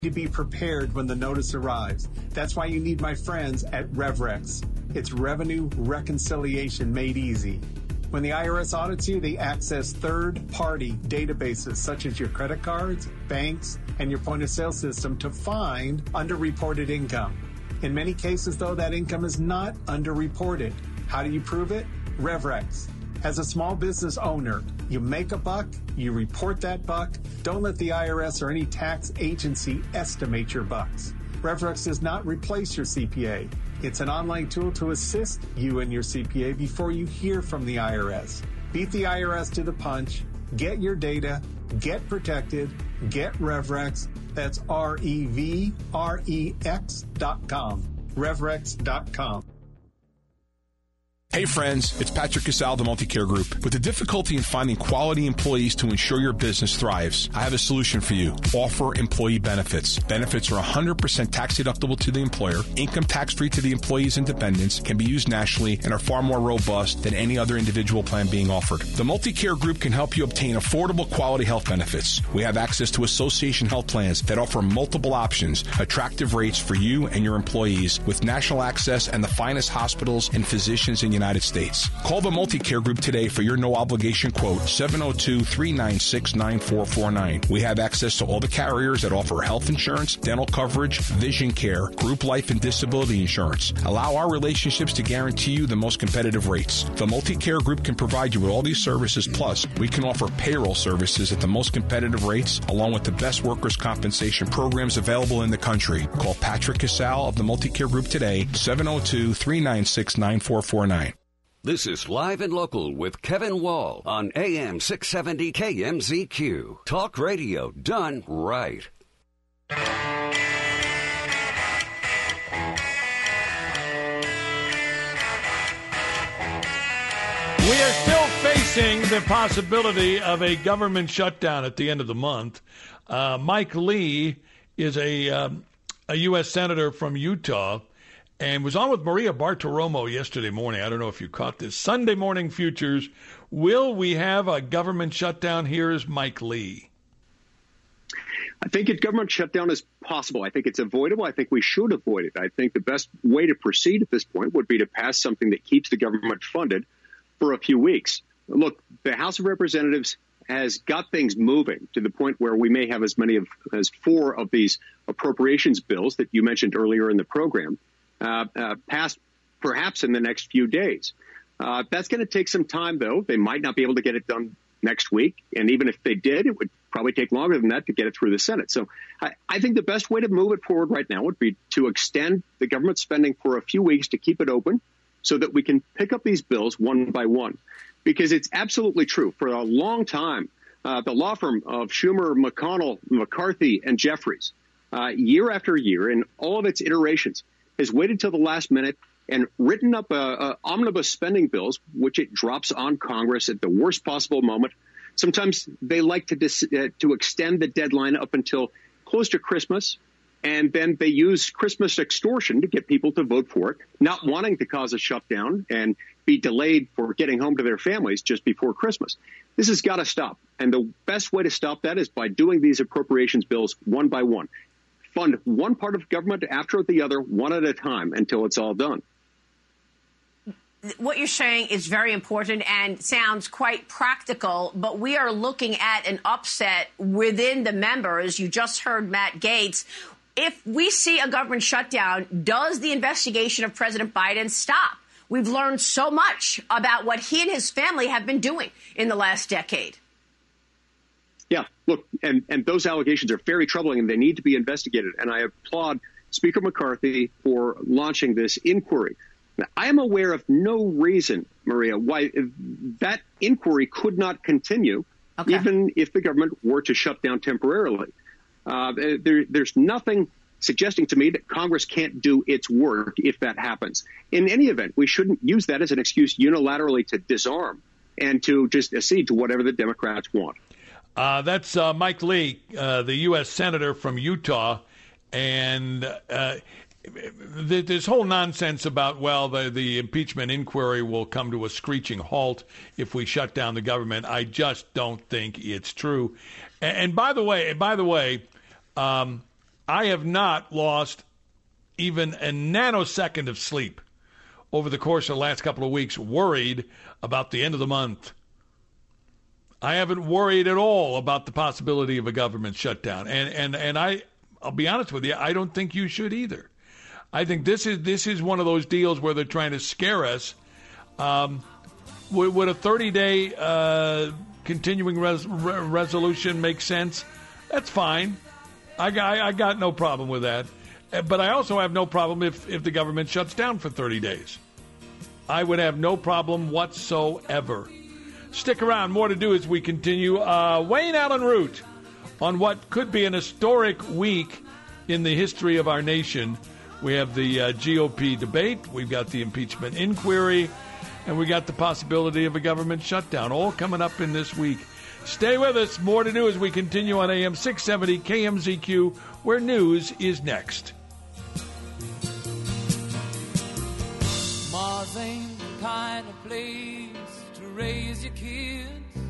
to be prepared when the notice arrives. That's why you need my friends at RevRex. It's revenue reconciliation made easy. When the IRS audits you, they access third-party databases such as your credit cards, banks, and your point-of-sale system to find underreported income. In many cases, though, that income is not underreported. How do you prove it? RevRex. As a small business owner, you make a buck, you report that buck. Don't let the IRS or any tax agency estimate your bucks. RevRex does not replace your CPA. It's an online tool to assist you and your CPA before you hear from the IRS. Beat the IRS to the punch. Get your data. Get protected. Get RevRex. That's RevRex.com. RevRex.com. Hey friends, it's Patrick Casal, the Multicare Group. With the difficulty in finding quality employees to ensure your business thrives, I have a solution for you. Offer employee benefits. Benefits are 100% tax deductible to the employer, income tax-free to the employees and dependents, can be used nationally, and are far more robust than any other individual plan being offered. The Multicare Group can help you obtain affordable quality health benefits. We have access to association health plans that offer multiple options, attractive rates for you and your employees, with national access and the finest hospitals and physicians in the United States. Call the Multicare Group today for your no-obligation quote, 702-396-9449. We have access to all the carriers that offer health insurance, dental coverage, vision care, group life and disability insurance. Allow our relationships to guarantee you the most competitive rates. The Multicare Group can provide you with all these services, plus we can offer payroll services at the most competitive rates, along with the best workers' compensation programs available in the country. Call Patrick Casal of the Multicare Group today, 702-396-9449. This is Live and Local with Kevin Wall on AM 670 KMZQ. Talk radio done right. We are still facing the possibility of a government shutdown at the end of the month. Mike Lee is a U.S. Senator from Utah, and was on with Maria Bartiromo yesterday morning. I don't know if you caught this. Sunday Morning Futures. Will we have a government shutdown? Here is Mike Lee. I think a government shutdown is possible. I think it's avoidable. I think we should avoid it. I think the best way to proceed at this point would be to pass something that keeps the government funded for a few weeks. Look, the House of Representatives has got things moving to the point where we may have as many as 4 of these appropriations bills that you mentioned earlier in the program passed perhaps in the next few days. That's going to take some time, though. They might not be able to get it done next week. And even if they did, it would probably take longer than that to get it through the Senate. So I think the best way to move it forward right now would be to extend the government spending for a few weeks to keep it open so that we can pick up these bills one by one. Because it's absolutely true. For a long time, the law firm of Schumer, McConnell, McCarthy, and Jeffries, year after year, in all of its iterations, has waited till the last minute and written up omnibus spending bills, which it drops on Congress at the worst possible moment. Sometimes they like to extend the deadline up until close to Christmas, and then they use Christmas extortion to get people to vote for it, not wanting to cause a shutdown and be delayed for getting home to their families just before Christmas. This has got to stop. And the best way to stop that is by doing these appropriations bills one by one. Fund one part of government after the other, one at a time, until it's all done. What you're saying is very important and sounds quite practical, but we are looking at an upset within the members. You just heard Matt Gaetz. If we see a government shutdown, does the investigation of President Biden stop? We've learned so much about what he and his family have been doing in the last decade. Yeah, look, and those allegations are very troubling, and they need to be investigated. And I applaud Speaker McCarthy for launching this inquiry. Now, I am aware of no reason, Maria, why that inquiry could not continue, even if the government were to shut down temporarily. There's nothing suggesting to me that Congress can't do its work if that happens. In any event, we shouldn't use that as an excuse unilaterally to disarm and to just accede to whatever the Democrats want. That's Mike Lee, the U.S. Senator from Utah. And this whole nonsense about, well, the impeachment inquiry will come to a screeching halt if we shut down the government, I just don't think it's true. And by the way, I have not lost even a nanosecond of sleep over the course of the last couple of weeks, worried about the end of the month. I haven't worried at all about the possibility of a government shutdown. And I'll be honest with you, I don't think you should either. I think this is one of those deals where they're trying to scare us. Would a 30-day continuing resolution make sense? That's fine. I got no problem with that. But I also have no problem if the government shuts down for 30 days. I would have no problem whatsoever. Stick around. More to do as we continue. Wayne Allen Root on what could be an historic week in the history of our nation. We have the GOP debate. We've got the impeachment inquiry. And we got the possibility of a government shutdown. All coming up in this week. Stay with us. More to do as we continue on AM 670 KMZQ, where news is next. Mars ain't the kind of place to raise your kids.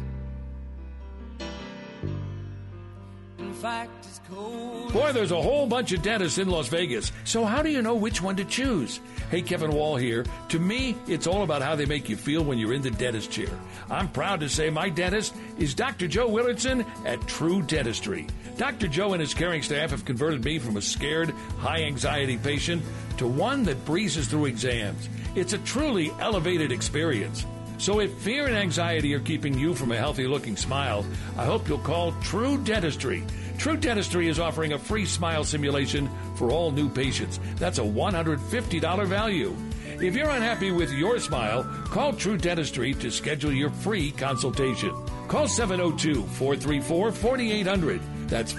In fact, it's cold. Boy, there's a whole bunch of dentists in Las Vegas. So how do you know which one to choose? Hey, Kevin Wall here. To me, it's all about how they make you feel when you're in the dentist chair. I'm proud to say my dentist is Dr. Joe Willardson at True Dentistry. Dr. Joe and his caring staff have converted me from a scared, high-anxiety patient to one that breezes through exams. It's a truly elevated experience. So if fear and anxiety are keeping you from a healthy-looking smile, I hope you'll call True Dentistry. True Dentistry is offering a free smile simulation for all new patients. That's a $150 value. If you're unhappy with your smile, call True Dentistry to schedule your free consultation. Call 702-434-4800. That's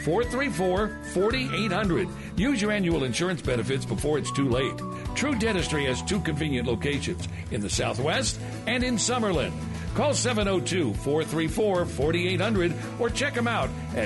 434-4800. Use your annual insurance benefits before it's too late. True Dentistry has 2 convenient locations in the Southwest and in Summerlin. Call 702-434-4800 or check them out at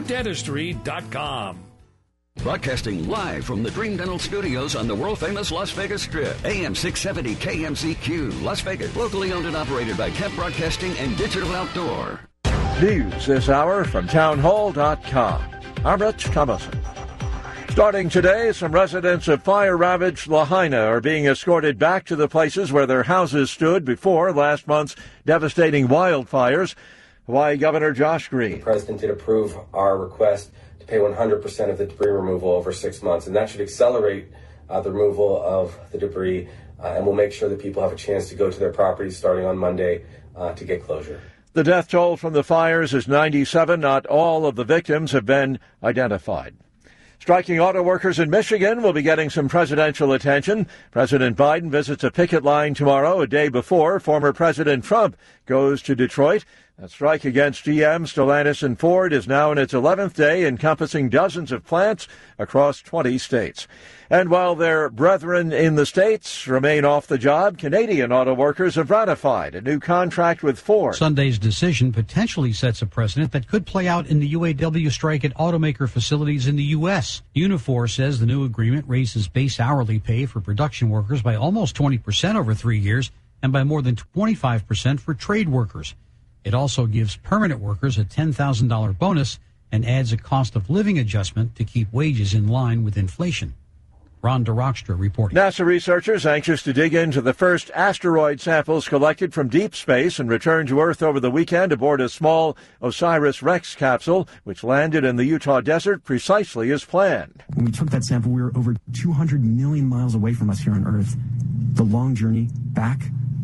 TrueDentistry.com. Broadcasting live from the Dream Dental Studios on the world-famous Las Vegas Strip. AM 670 KMZQ, Las Vegas. Locally owned and operated by Kemp Broadcasting and Digital Outdoor. News this hour from townhall.com. I'm Rich Thomason. Starting today, some residents of fire-ravaged Lahaina are being escorted back to the places where their houses stood before last month's devastating wildfires. Hawaii Governor Josh Green. The president did approve our request to pay 100% of the debris removal over 6 months, and that should accelerate the removal of the debris, and we'll make sure that people have a chance to go to their properties starting on Monday to get closure. The death toll from the fires is 97. Not all of the victims have been identified. Striking auto workers in Michigan will be getting some presidential attention. President Biden visits a picket line tomorrow, a day before former President Trump goes to Detroit. That strike against GM, Stellantis, and Ford is now in its 11th day, encompassing dozens of plants across 20 states. And while their brethren in the States remain off the job, Canadian auto workers have ratified a new contract with Ford. Sunday's decision potentially sets a precedent that could play out in the UAW strike at automaker facilities in the U.S. Unifor says the new agreement raises base hourly pay for production workers by almost 20% over 3 years and by more than 25% for trade workers. It also gives permanent workers a $10,000 bonus and adds a cost of living adjustment to keep wages in line with inflation. Ron DeRockstra reporting. NASA researchers anxious to dig into the first asteroid samples collected from deep space and returned to Earth over the weekend aboard a small OSIRIS-REx capsule, which landed in the Utah desert precisely as planned. When we took that sample, we were over 200 million miles away from us here on Earth. The long journey back,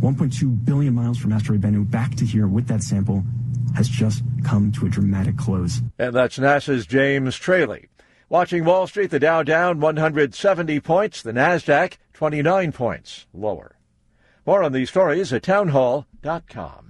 1.2 billion miles from asteroid Bennu back to here with that sample, has just come to a dramatic close. And that's NASA's James Traley. Watching Wall Street, the Dow down 170 points, the NASDAQ 29 points lower. More on these stories at townhall.com.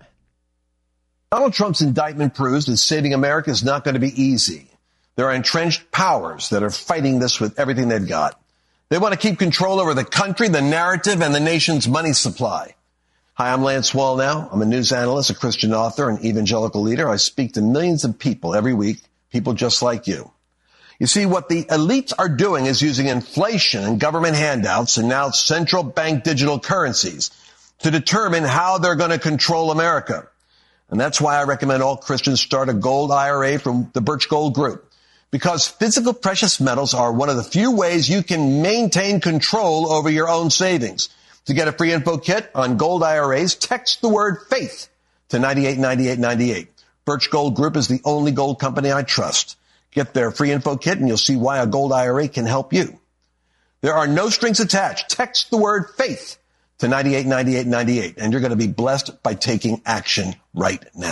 Donald Trump's indictment proves that saving America is not going to be easy. There are entrenched powers that are fighting this with everything they've got. They want to keep control over the country, the narrative, and the nation's money supply. Hi, I'm Lance Wallnau. I'm a news analyst, a Christian author, an evangelical leader. I speak to millions of people every week, people just like you. You see, what the elites are doing is using inflation and government handouts and now central bank digital currencies to determine how they're going to control America. And that's why I recommend all Christians start a gold IRA from the Birch Gold Group. Because physical precious metals are one of the few ways you can maintain control over your own savings. To get a free info kit on gold IRAs, text the word FAITH to 989898. Birch Gold Group is the only gold company I trust. Get their free info kit and you'll see why a gold IRA can help you. There are no strings attached. Text the word FAITH to 989898 and you're going to be blessed by taking action right now.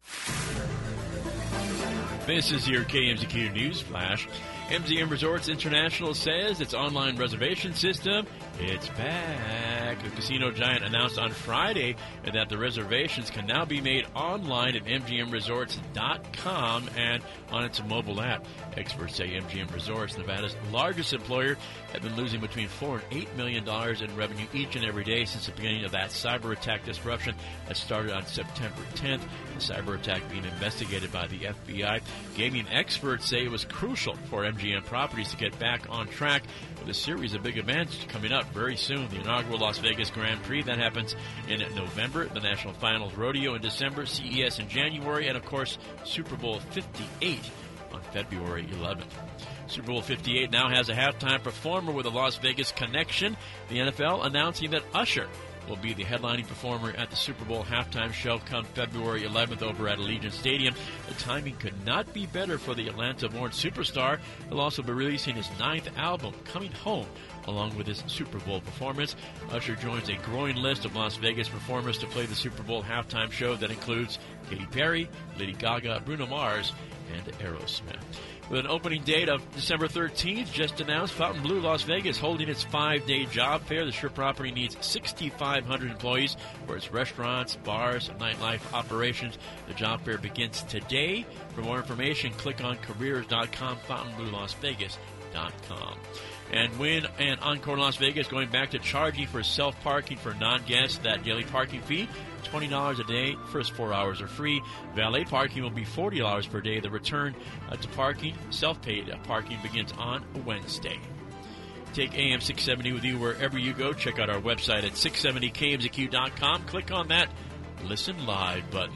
This is your KMZQ News Flash. MGM Resorts International says its online reservation system, it's back. The casino giant announced on Friday that the reservations can now be made online at MGMResorts.com and on its mobile app. Experts say MGM Resorts, Nevada's largest employer, have been losing between $4 and $8 million in revenue each and every day since the beginning of that cyber attack disruption that started on September 10th. The cyber attack being investigated by the FBI. Gaming experts say it was crucial for MGM Properties to get back on track with a series of big events coming up very soon. The inaugural Las Vegas Grand Prix, that happens in November, the National Finals Rodeo in December, CES in January, and of course Super Bowl 58 on February 11th. Super Bowl 58 now has a halftime performer with a Las Vegas connection. The NFL announcing that Usher will be the headlining performer at the Super Bowl halftime show come February 11th over at Allegiant Stadium. The timing could not be better for the Atlanta-born superstar. He'll also be releasing his 9th album, Coming Home, along with his Super Bowl performance. Usher joins a growing list of Las Vegas performers to play the Super Bowl halftime show that includes Katy Perry, Lady Gaga, Bruno Mars, and Aerosmith. With an opening date of December 13th, just announced, Fontainebleau Las Vegas holding its 5-day job fair. The Strip property needs 6,500 employees for its restaurants, bars, and nightlife operations. The job fair begins today. For more information, click on careers.com, FontainebleauLasVegas.com. And Wynn and Encore Las Vegas going back to charging for self-parking for non-guests. That daily parking fee, $20 a day. First 4 hours are free. Valet parking will be $40 per day. The return to parking, self-paid parking begins on Wednesday. Take AM 670 with you wherever you go. Check out our website at 670kmzq.com. Click on that Listen Live button.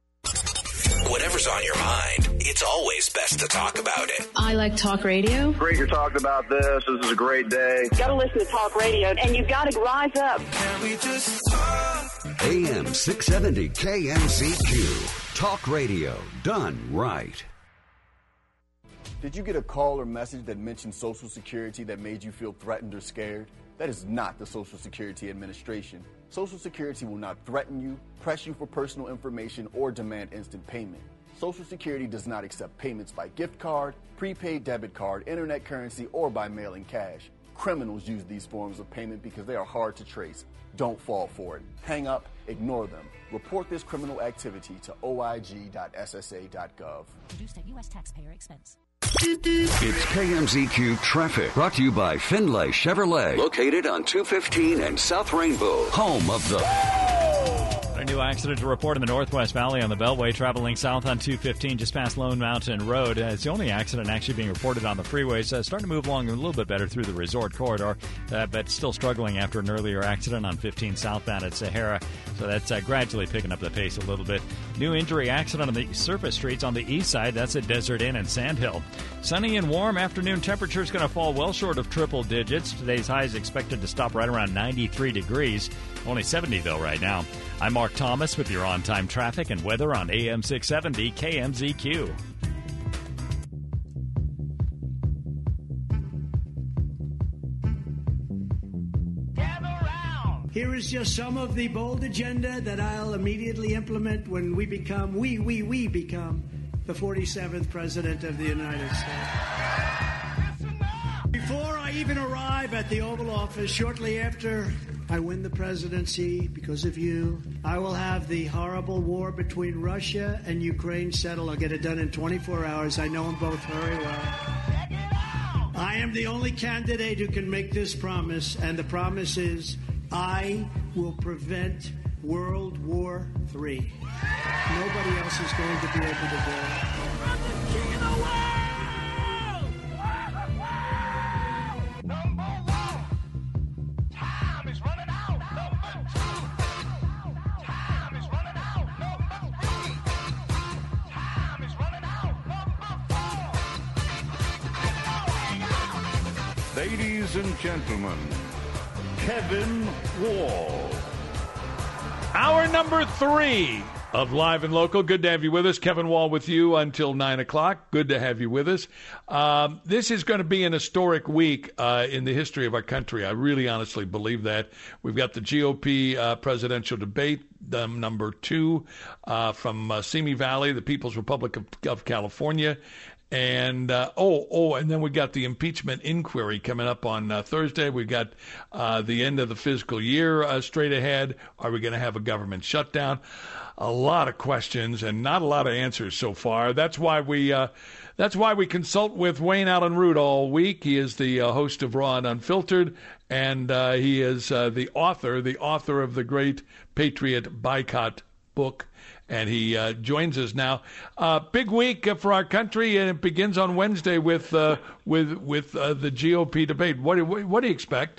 Whatever's on your mind, it's always best to talk about it. I like talk radio. Great you're talking about this. This is a great day. You got to listen to talk radio, and you've got to rise up. Can we just talk? AM 670 KMZQ. Talk radio done right. Did you get a call or message that mentioned Social Security that made you feel threatened or scared? That is not the Social Security Administration. Social Security will not threaten you, press you for personal information, or demand instant payment. Social Security does not accept payments by gift card, prepaid debit card, internet currency, or by mailing cash. Criminals use these forms of payment because they are hard to trace. Don't fall for it. Hang up, ignore them. Report this criminal activity to oig.ssa.gov. Produced at U.S. taxpayer expense. It's KMZQ Traffic, brought to you by Finlay Chevrolet, located on 215 and South Rainbow, home of the... A new accident to report in the Northwest Valley on the Beltway, traveling south on 215 just past Lone Mountain Road. It's the only accident actually being reported on the freeways. Starting to move along a little bit better through the resort corridor, but still struggling after an earlier accident on 15 southbound at Sahara. So that's gradually picking up the pace a little bit. New injury accident on the surface streets on the east side. That's at Desert Inn and Sand Hill. Sunny and warm afternoon temperatures going to fall well short of triple digits. Today's high is expected to stop right around 93 degrees. Only 70 though right now. I'm Mark Thomas with your on-time traffic and weather on AM 670 KMZQ. Here is just some of the bold agenda that I'll immediately implement when we become the 47th President of the United States. Before I even arrive at the Oval Office, shortly after I win the presidency, because of you, I will have the horrible war between Russia and Ukraine settled. I'll get it done in 24 hours. I know them both very well. I am the only candidate who can make this promise, and the promise is I will prevent World War III. Nobody else is going to be able to do it. Ladies and gentlemen, Kevin Wall. Hour number 3 of Live and Local. Good to have you with us. Kevin Wall with you until 9 o'clock. Good to have you with us. This is going to be an historic week in the history of our country. I really honestly believe that. We've got the GOP presidential debate, number 2 from Simi Valley, the People's Republic of California. And and then we got the impeachment inquiry coming up on Thursday. We got the end of the fiscal year straight ahead. Are we going to have a government shutdown? A lot of questions and not a lot of answers so far. That's why we consult with Wayne Allen Root all week. He is the host of Raw and Unfiltered, and he is the author of the great Patriot Boycott book. And he joins us now. Big week for our country, and it begins on Wednesday with the GOP debate. What do you expect?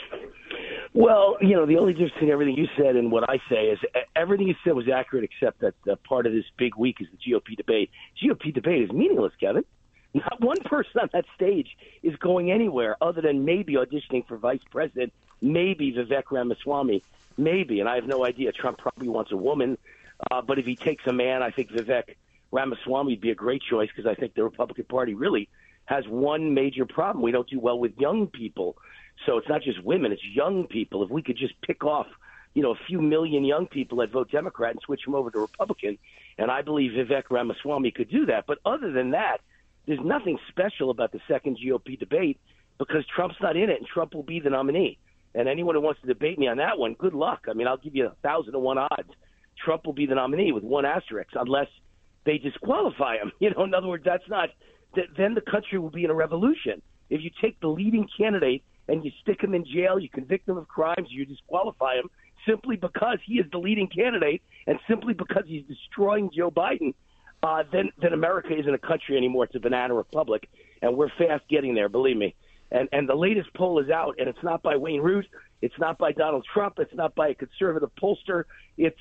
Well, the only difference between everything you said and what I say is everything you said was accurate, except that part of this big week is the GOP debate. GOP debate is meaningless, Kevin. Not one person on that stage is going anywhere other than maybe auditioning for vice president, maybe Vivek Ramaswamy, maybe, and I have no idea. Trump probably wants a woman. But if he takes a man, I think Vivek Ramaswamy would be a great choice because I think the Republican Party really has one major problem. We don't do well with young people. So it's not just women, it's young people. If we could just pick off, a few million young people that vote Democrat and switch them over to Republican, and I believe Vivek Ramaswamy could do that. But other than that, there's nothing special about the second GOP debate because Trump's not in it and Trump will be the nominee. And anyone who wants to debate me on that one, good luck. I mean, I'll give you 1,000-to-1 odds. Trump will be the nominee with one asterisk unless they disqualify him. In other words, then the country will be in a revolution. If you take the leading candidate and you stick him in jail, you convict him of crimes, you disqualify him simply because he is the leading candidate and simply because he's destroying Joe Biden, then America isn't a country anymore. It's a banana republic, and we're fast getting there, believe me. And the latest poll is out, and it's not by Wayne Root. It's not by Donald Trump. It's not by a conservative pollster. It's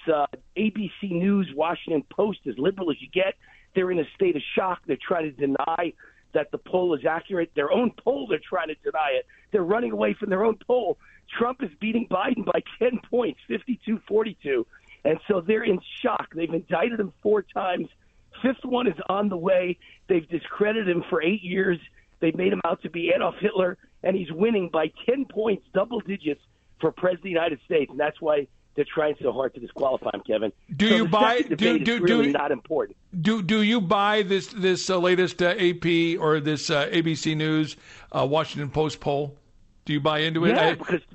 ABC News, Washington Post, as liberal as you get. They're in a state of shock. They're trying to deny that the poll is accurate. Their own poll, they're trying to deny it. They're running away from their own poll. Trump is beating Biden by 10 points, 52-42. And so they're in shock. They've indicted him 4 times. 5th one is on the way. They've discredited him for 8 years. They made him out to be Adolf Hitler, and he's winning by 10 points, double digits, for President of the United States. And that's why they're trying so hard to disqualify him, Kevin. Do you buy? Really not important. Do you buy this latest AP or this ABC News Washington Post poll? Do you buy into it? Yeah,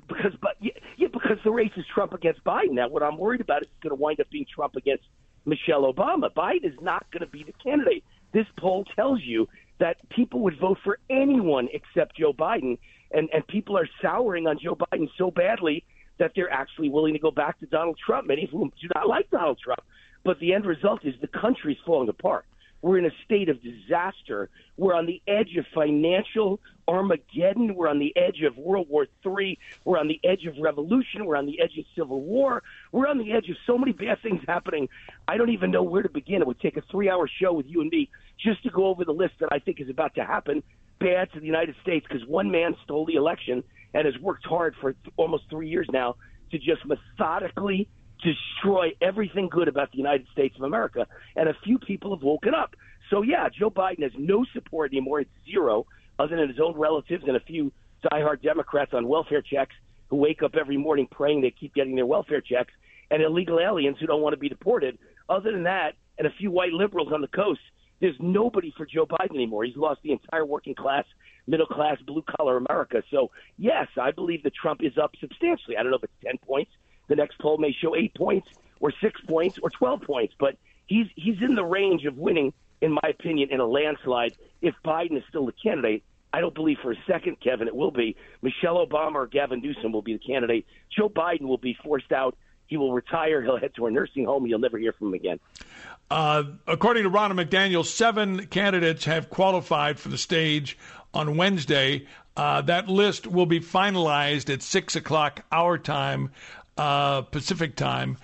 because the race is Trump against Biden. Now, what I'm worried about is it's going to wind up being Trump against Michelle Obama. Biden is not going to be the candidate. This poll tells you that people would vote for anyone except Joe Biden, and people are souring on Joe Biden so badly that they're actually willing to go back to Donald Trump, many of whom do not like Donald Trump. But the end result is the country's falling apart. We're in a state of disaster. We're on the edge of financial Armageddon. We're on the edge of World War III. We're on the edge of revolution. We're on the edge of civil war. We're on the edge of so many bad things happening. I don't even know where to begin. It would take a 3-hour show with you and me just to go over the list that I think is about to happen bad to the United States because one man stole the election and has worked hard for almost 3 years now to just methodically destroy everything good about the United States of America. And a few people have woken up. So, yeah, Joe Biden has no support anymore. It's zero, other than his own relatives and a few diehard Democrats on welfare checks who wake up every morning praying they keep getting their welfare checks, and illegal aliens who don't want to be deported. Other than that, and a few white liberals on the coast, there's nobody for Joe Biden anymore. He's lost the entire working class, middle class, blue-collar America. So, yes, I believe that Trump is up substantially. I don't know if it's 10 points. The next poll may show 8 points or 6 points or 12 points, but he's in the range of winning, in my opinion, in a landslide if Biden is still the candidate. I don't believe for a second, Kevin, it will be. Michelle Obama or Gavin Newsom will be the candidate. Joe Biden will be forced out. He will retire. He'll head to a nursing home. You'll never hear from him again. According to Ronna McDaniel, 7 candidates have qualified for the stage on Wednesday. That list will be finalized at 6 o'clock our time, Pacific time.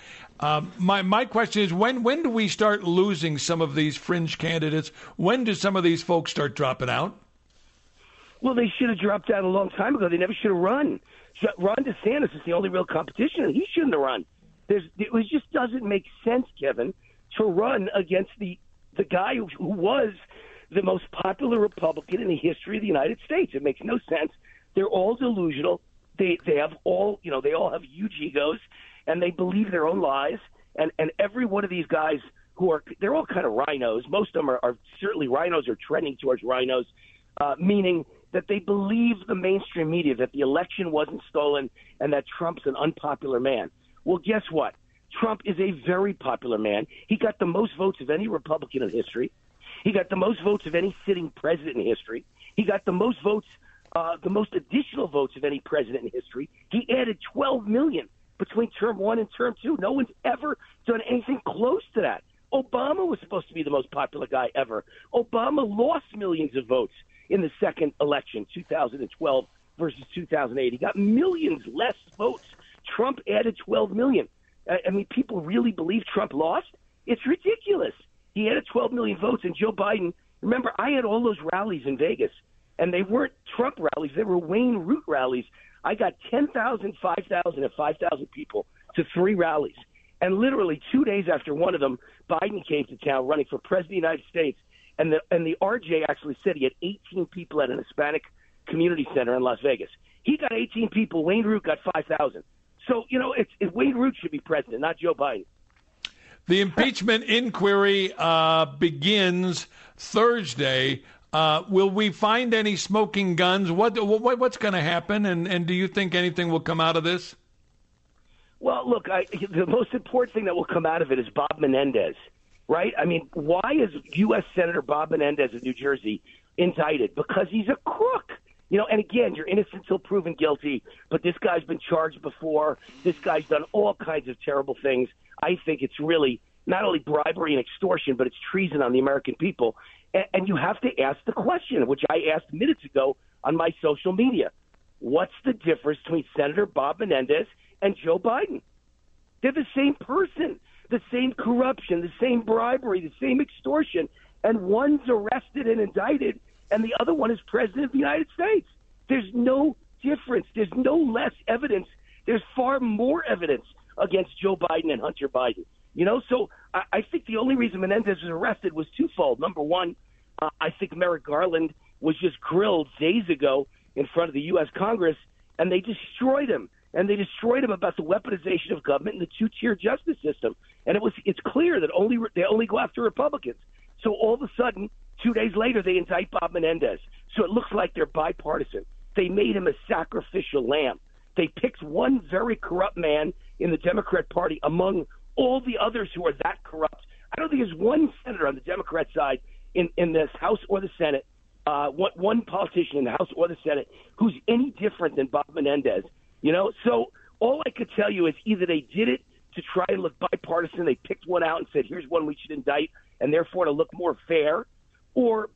My question is, when do we start losing some of these fringe candidates? When do some of these folks start dropping out? Well, they should have dropped out a long time ago. They never should have run. Ron DeSantis is the only real competition, and he shouldn't have run. It just doesn't make sense, Kevin, to run against the guy who was the most popular Republican in the history of the United States. It makes no sense. They're all delusional. They all have huge egos, and they believe their own lies. And every one of these guys they're all kind of rhinos. Most of them are certainly rhinos or trending towards rhinos, meaning that they believe the mainstream media that the election wasn't stolen and that Trump's an unpopular man. Well, guess what? Trump is a very popular man. He got the most votes of any Republican in history. He got the most votes of any sitting president in history. He got the most votes, the most additional votes of any president in history. He added 12 million between term 1 and term 2. No one's ever done anything close to that. Obama was supposed to be the most popular guy ever. Obama lost millions of votes in the second election, 2012 versus 2008. He got millions less votes. Trump added 12 million. I mean, people really believe Trump lost? It's ridiculous. He added 12 million votes, and Joe Biden, remember, I had all those rallies in Vegas, and they weren't Trump rallies. They were Wayne Root rallies. I got 10,000, 5,000, and 5,000 people to 3 rallies. And literally 2 days after one of them, Biden came to town running for president of the United States, and the RJ actually said he had 18 people at an Hispanic community center in Las Vegas. He got 18 people. Wayne Root got 5,000. So, Wayne Root should be president, not Joe Biden. The impeachment inquiry begins Thursday. Will we find any smoking guns? What's going to happen? And do you think anything will come out of this? Well, look, the most important thing that will come out of it is Bob Menendez, right? I mean, why is U.S. Senator Bob Menendez of New Jersey indicted? Because he's a crook. And again, you're innocent until proven guilty, but this guy's been charged before. This guy's done all kinds of terrible things. I think it's really not only bribery and extortion, but it's treason on the American people. And you have to ask the question, which I asked minutes ago on my social media. What's the difference between Senator Bob Menendez and Joe Biden? They're the same person, the same corruption, the same bribery, the same extortion, and one's arrested and indicted, and the other one is president of the United States. There's no difference. There's no less evidence. There's far more evidence against Joe Biden and Hunter Biden. So I think the only reason Menendez was arrested was twofold. Number one, I think Merrick Garland was just grilled days ago in front of the U.S. Congress, and they destroyed him. And they destroyed him about the weaponization of government and the two-tier justice system. And it's clear that they only go after Republicans. So all of a sudden, 2 days later, they indict Bob Menendez. So it looks like they're bipartisan. They made him a sacrificial lamb. They picked one very corrupt man in the Democrat Party among all the others who are that corrupt. I don't think there's one senator on the Democrat side in this House or the Senate, one politician in the House or the Senate who's any different than Bob Menendez. So all I could tell you is either they did it to try and look bipartisan, they picked one out and said, here's one we should indict, and therefore to look more fair, or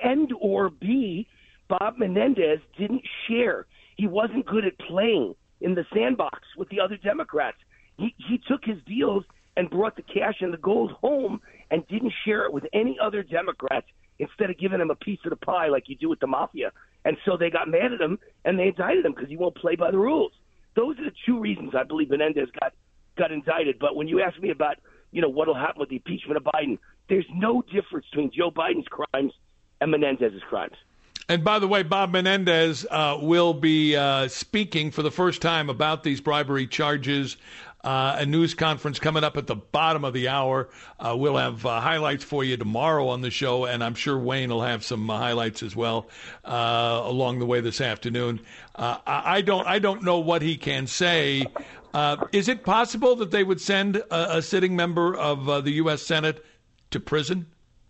B, Bob Menendez didn't share. He wasn't good at playing in the sandbox with the other Democrats. He took his deals and brought the cash and the gold home and didn't share it with any other Democrats instead of giving him a piece of the pie like you do with the mafia. And so they got mad at him and they indicted him because he won't play by the rules. Those are the two reasons I believe Menendez got indicted. But when you ask me about, what will happen with the impeachment of Biden, there's no difference between Joe Biden's crimes and Menendez's crimes. And by the way, Bob Menendez will be speaking for the first time about these bribery charges. A news conference coming up at the bottom of the hour. We'll have highlights for you tomorrow on the show, and I'm sure Wayne will have some highlights as well along the way this afternoon. I don't know what he can say. Is it possible that they would send a sitting member of the U.S. Senate to prison?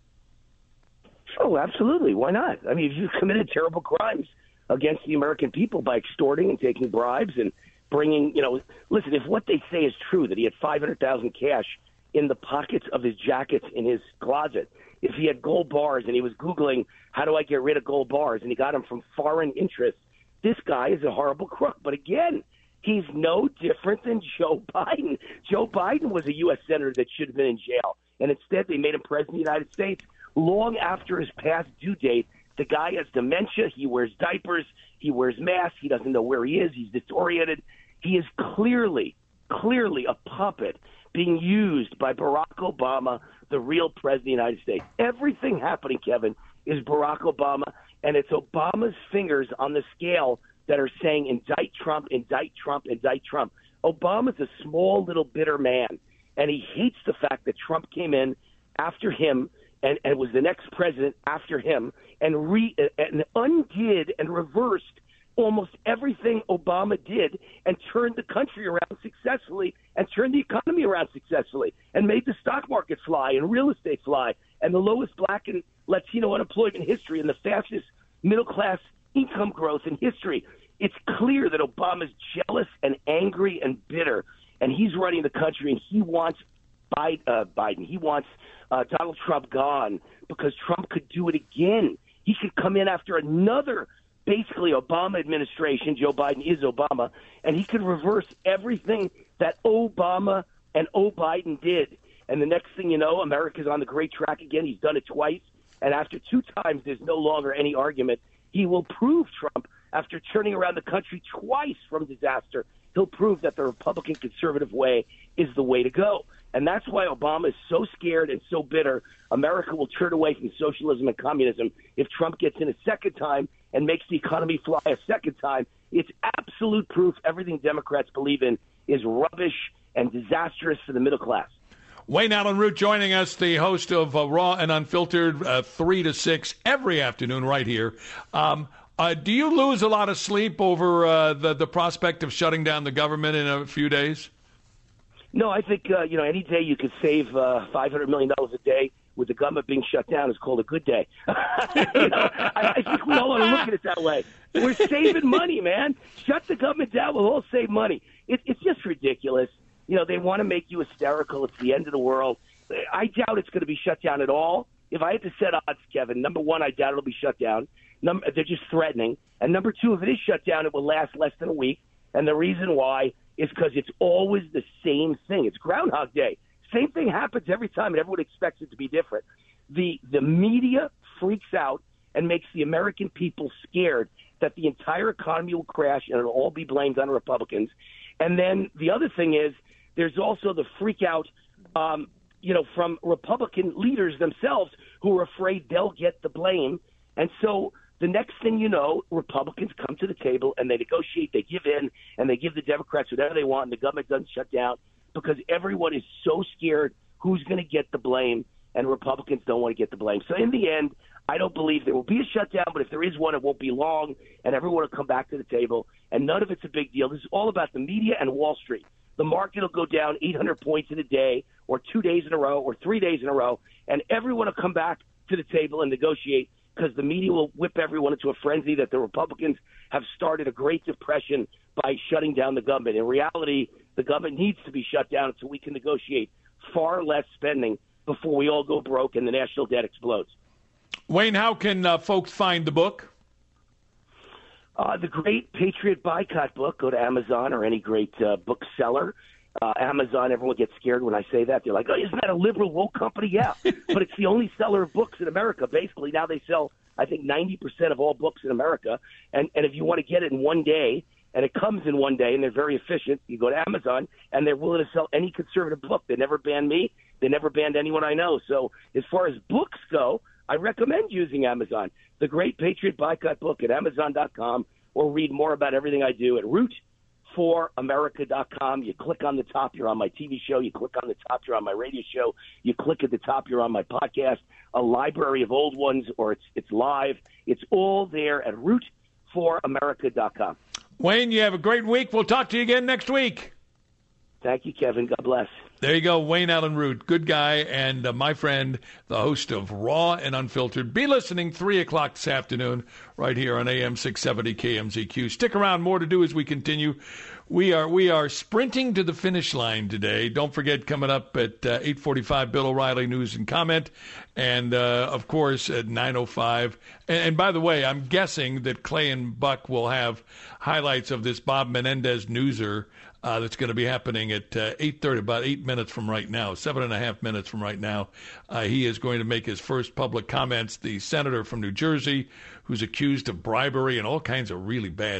Oh, absolutely. Why not? I mean, if you've committed terrible crimes against the American people by extorting and taking bribes and bringing, listen, if what they say is true, that he had $500,000 cash in the pockets of his jackets in his closet, if he had gold bars and he was Googling, how do I get rid of gold bars, and he got them from foreign interests, this guy is a horrible crook. But again, he's no different than Joe Biden. Joe Biden was a U.S. senator that should have been in jail, and instead they made him president of the United States long after his past due date The guy has dementia. He wears diapers. He wears masks. He doesn't know where he is. He's disoriented. He is clearly a puppet being used by Barack Obama, the real president of the United States. Everything happening, Kevin, is Barack Obama, and it's Obama's fingers on the scale that are saying indict Trump, indict Trump, indict Trump. Obama's a small, little, bitter man, and he hates the fact that Trump came in after him and was the next president after him and undid and reversed almost everything Obama did and turned the country around successfully and turned the economy around successfully and made the stock market fly and real estate fly and the lowest black and Latino unemployment in history and the fastest middle-class income growth in history. It's clear that Obama's jealous and angry and bitter, and he's running the country, and he wants Biden. He wants Donald Trump gone because Trump could do it again. He could come in after another basically Obama administration. Joe Biden is Obama, and he could reverse everything that Obama and Biden did. And the next thing you know, America's on the great track again. He's done it twice, and after 2 times, there's no longer any argument. He will prove Trump, after turning around the country twice from disaster, he'll prove that the Republican conservative way is the way to go. And that's why Obama is so scared and so bitter. America will turn away from socialism and communism if Trump gets in a second time and makes the economy fly a second time. It's absolute proof everything Democrats believe in is rubbish and disastrous for the middle class. Wayne Allen Root joining us, the host of Raw and Unfiltered, 3 to 6 every afternoon right here. Do you lose a lot of sleep over the prospect of shutting down the government in a few days? No, I think, any day you could save $500 million a day with the government being shut down is called a good day. I think we all want to look at it that way. We're saving money, man. Shut the government down. We'll all save money. It's just ridiculous. They want to make you hysterical. It's the end of the world. I doubt it's going to be shut down at all. If I had to set odds, Kevin, number one, I doubt it'll be shut down. They're just threatening. And number two, if it is shut down, it will last less than a week. And the reason why is because it's always the same thing. It's Groundhog Day. Same thing happens every time, and everyone expects it to be different. The media freaks out and makes the American people scared that the entire economy will crash and it'll all be blamed on Republicans. And then the other thing is there's also the freak out from Republican leaders themselves who are afraid they'll get the blame. And so the next thing you know, Republicans come to the table and they negotiate, they give in, and they give the Democrats whatever they want, and the government doesn't shut down because everyone is so scared who's going to get the blame, and Republicans don't want to get the blame. So in the end, I don't believe there will be a shutdown, but if there is one, it won't be long, and everyone will come back to the table, and none of it's a big deal. This is all about the media and Wall Street. The market will go down 800 points in a day or 2 days in a row or 3 days in a row, and everyone will come back to the table and negotiate because the media will whip everyone into a frenzy that the Republicans have started a Great Depression by shutting down the government. In reality, the government needs to be shut down so we can negotiate far less spending before we all go broke and the national debt explodes. Wayne, how can folks find the book? The Great Patriot Boycott book. Go to Amazon or any great bookseller. Amazon, everyone gets scared when I say that. They're like, oh, isn't that a liberal woke company? Yeah, but it's the only seller of books in America. Basically, now they sell, I think, 90% of all books in America. And if you want to get it in one day, and it comes in one day, and they're very efficient, you go to Amazon, and they're willing to sell any conservative book. They never banned me. They never banned anyone I know. So as far as books go, I recommend using Amazon. The Great Patriot Boycott book at Amazon.com, or read more about everything I do at root4america.com. You click on the top, you're on my TV show. You click on the top, you're on my radio show. You click at the top, you're on my podcast, a library of old ones, or it's live. It's all there at root4america.com. Wayne, you have a great week. We'll talk to you again next week. Thank you, Kevin. God bless. There you go, Wayne Allen Root, good guy, and my friend, the host of Raw and Unfiltered. Be listening 3 o'clock this afternoon right here on AM 670 KMZQ. Stick around, more to do as we continue. We are sprinting to the finish line today. Don't forget, coming up at 8:45, Bill O'Reilly News and Comment, and of course at 9:05. And by the way, I'm guessing that Clay and Buck will have highlights of this Bob Menendez newser that's going to be happening at 8:30, about 8 minutes from right now, 7.5 minutes from right now. He is going to make his first public comments. The senator from New Jersey, who's accused of bribery and all kinds of really bad